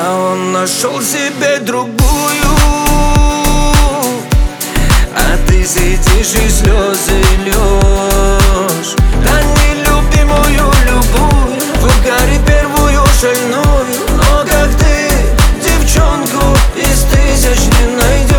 А он нашел себе другую, а ты сидишь и слезы льешь. Да нелюбимую любую, в угаре первую шальную. Но как ты девчонку из тысяч не найдешь.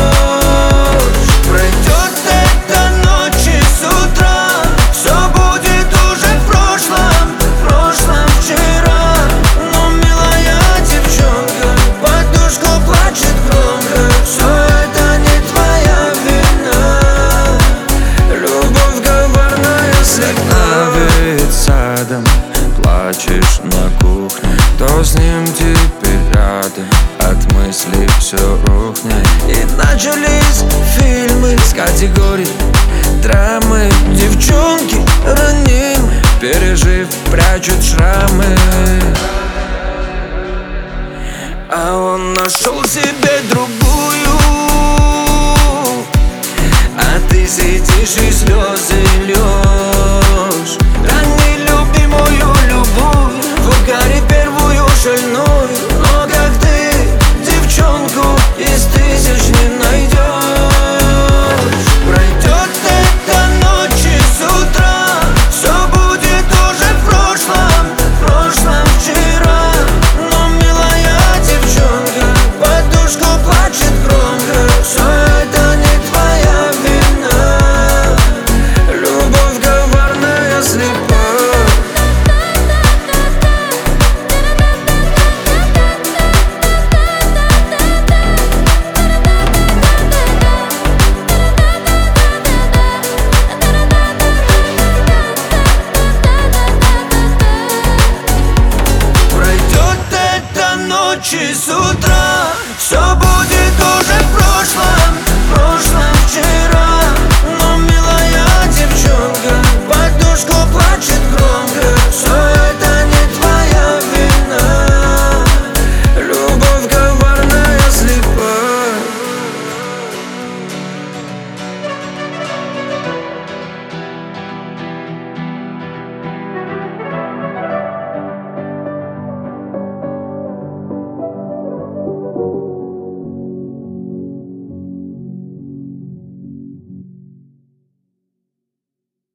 Пройдет эта ночь и с утра все будет уже в прошлом вчера. Но милая девчонка подушку плачет громко. Все это не твоя вина. Любовь коварная, слегка веет садом, плачешь на кухне. Кто с ним теперь рядом? От мыслей все рухнет. И начались фильмы с категории драмы. Девчонки ранимы, Пережив, прячут шрамы. а он нашел себе другую, а ты сидишь и слезы льешь. Да нелюбимую любую, в угаре первую шальную. Но как ты девчонку из тысяч не найдешь. Пройдет эта ночь и с утра все будет уже в прошлом вчера. Но милая девчонка подушку плачет громко. Все это не твоя вина. Любовь коварная, слепа. Пройдет эта ночь и с утра